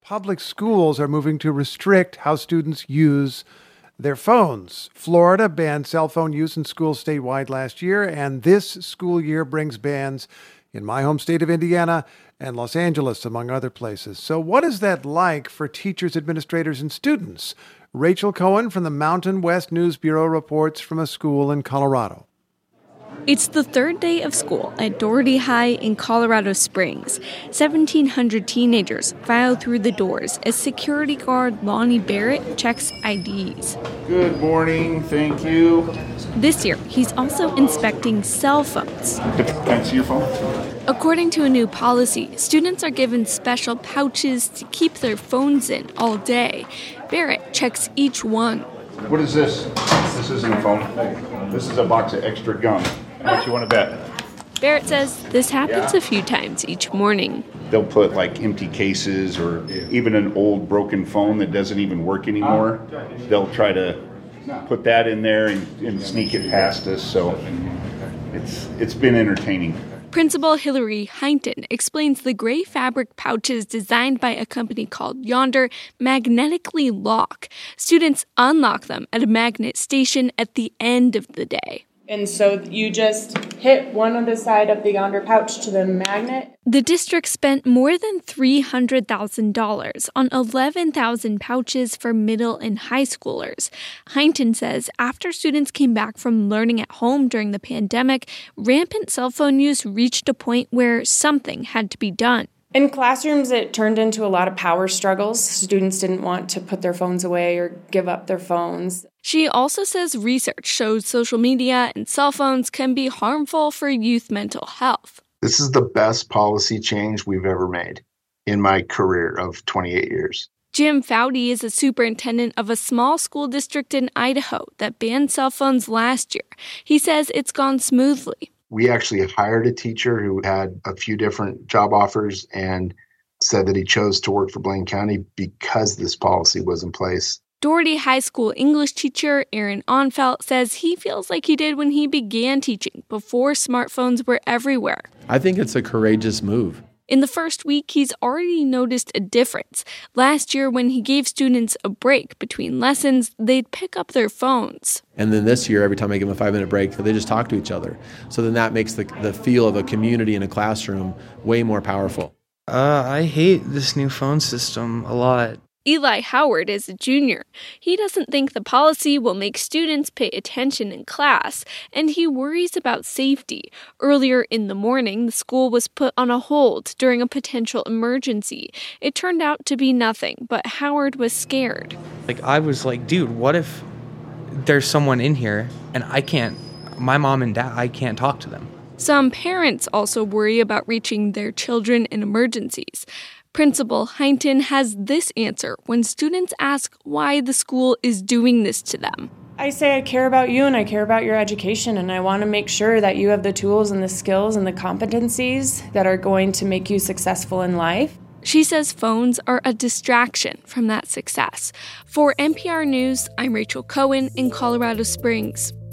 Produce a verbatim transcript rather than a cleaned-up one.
Public schools are moving to restrict how students use their phones. Florida banned cell phone use in schools statewide last year, and this school year brings bans in my home state of Indiana and Los Angeles, among other places. So what is that like for teachers, administrators, and students? Rachel Cohen from the Mountain West News Bureau reports from a school in Colorado. It's the third day of school at Doherty High in Colorado Springs. seventeen hundred teenagers file through the doors as security guard Lonnie Barrett checks I Ds. Good morning, thank you. This year, he's also inspecting cell phones. Can I see your phone? According to a new policy, students are given special pouches to keep their phones in all day. Barrett checks each one. What is this? This isn't a phone. This is a box of extra gum. How much you want to bet? Barrett says this happens a few times each morning. They'll put like empty cases or even an old broken phone that doesn't even work anymore. They'll try to put that in there and, and sneak it past us. So it's it's been entertaining. Principal Hillary Heinton explains the gray fabric pouches designed by a company called Yonder magnetically lock. Students unlock them at a magnet station at the end of the day. And so you just hit one on the side of the Yonder pouch to the magnet. The district spent more than three hundred thousand dollars on eleven thousand pouches for middle and high schoolers. Heinton says after students came back from learning at home during the pandemic, rampant cell phone use reached a point where something had to be done. In classrooms, it turned into a lot of power struggles. Students didn't want to put their phones away or give up their phones. She also says research shows social media and cell phones can be harmful for youth mental health. This is the best policy change we've ever made in my career of twenty-eight years. Jim Foudy is a superintendent of a small school district in Idaho that banned cell phones last year. He says it's gone smoothly. We actually hired a teacher who had a few different job offers and said that he chose to work for Blaine County because this policy was in place. Doherty High School English teacher Aaron Onfelt says he feels like he did when he began teaching, before smartphones were everywhere. I think it's a courageous move. In the first week, he's already noticed a difference. Last year, when he gave students a break between lessons, they'd pick up their phones. And then this year, every time I give them a five-minute break, they just talk to each other. So then that makes the, the feel of a community in a classroom way more powerful. Uh, I hate this new phone system a lot. Eli Howard is a junior. He doesn't think the policy will make students pay attention in class, and he worries about safety. Earlier in the morning, the school was put on a hold during a potential emergency. It turned out to be nothing, but Howard was scared. Like, I was like, dude, what if there's someone in here and I can't, my mom and dad, I can't talk to them? Some parents also worry about reaching their children in emergencies. Principal Heinton has this answer when students ask why the school is doing this to them. I say I care about you and I care about your education, and I want to make sure that you have the tools and the skills and the competencies that are going to make you successful in life. She says phones are a distraction from that success. For N P R News, I'm Rachel Cohen in Colorado Springs.